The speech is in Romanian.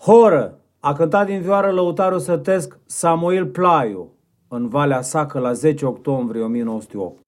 Horă! A cântat din vioară lăutarul sătesc Samuil Plaiu în Valea Sacă la 10 octombrie 1908.